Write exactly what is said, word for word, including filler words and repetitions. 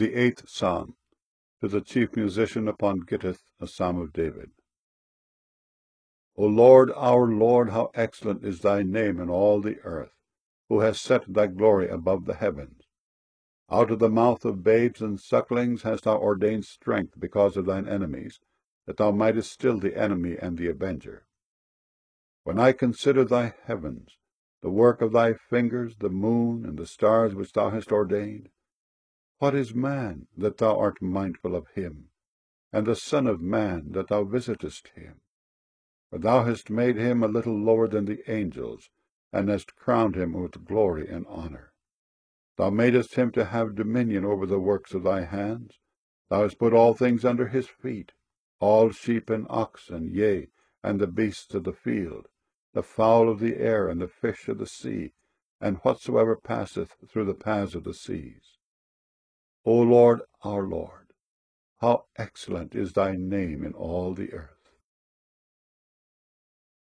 The eighth Psalm, to the chief musician upon Gittith, a psalm of David. O Lord, our Lord, how excellent is thy name in all the earth, who has set thy glory above the heavens. Out of the mouth of babes and sucklings hast thou ordained strength because of thine enemies, that thou mightest still the enemy and the avenger. When I consider thy heavens, the work of thy fingers, the moon and the stars which thou hast ordained, what is man, that thou art mindful of him, and the son of man, that thou visitest him? For thou hast made him a little lower than the angels, and hast crowned him with glory and honour. Thou madest him to have dominion over the works of thy hands. Thou hast put all things under his feet, all sheep and oxen, yea, and the beasts of the field, the fowl of the air, and the fish of the sea, and whatsoever passeth through the paths of the seas. O Lord, our Lord, how excellent is thy name in all the earth.